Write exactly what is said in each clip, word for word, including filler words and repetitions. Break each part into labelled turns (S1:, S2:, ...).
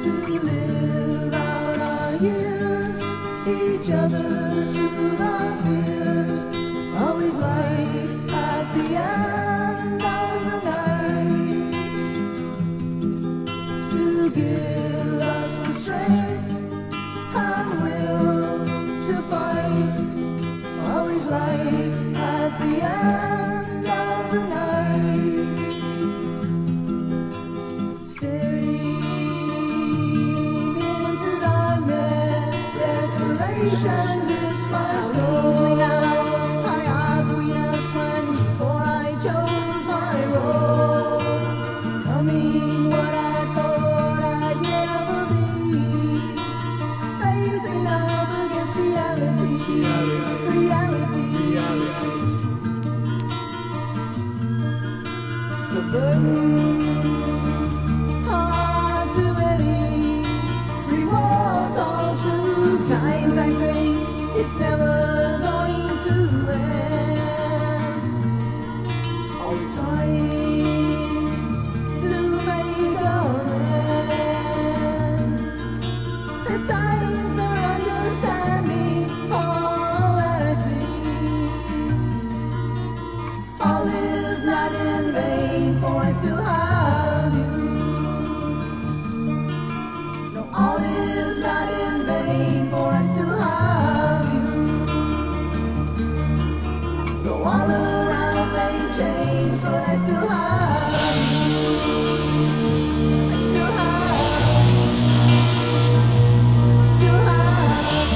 S1: to live out our years, each other to soothe our fears, always right at the end of the night, to give us the strength and will to fight, always right at the end of the night, staring into darkness, desperation grips my soul. Now I acquiesce when before I chose my role, becoming what I thought I'd never be, facing up against reality, reality, reality. The burdens are too many, rewards all too. Times I think it's never going to end. Always trying to make amends. At times don't understand me, all that I see. All is not in vain, for I still have you. No, all is not in vain, for I still have you. Though all around may change, but I still have you. I still have you. I still have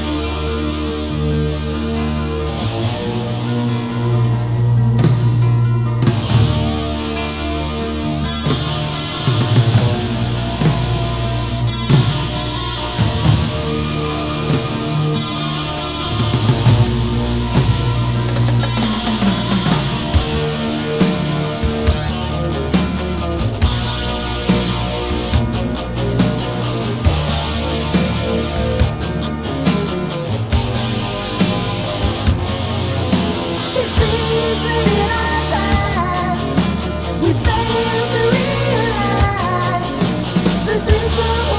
S1: It's easy in our time, we fail to realize the truth of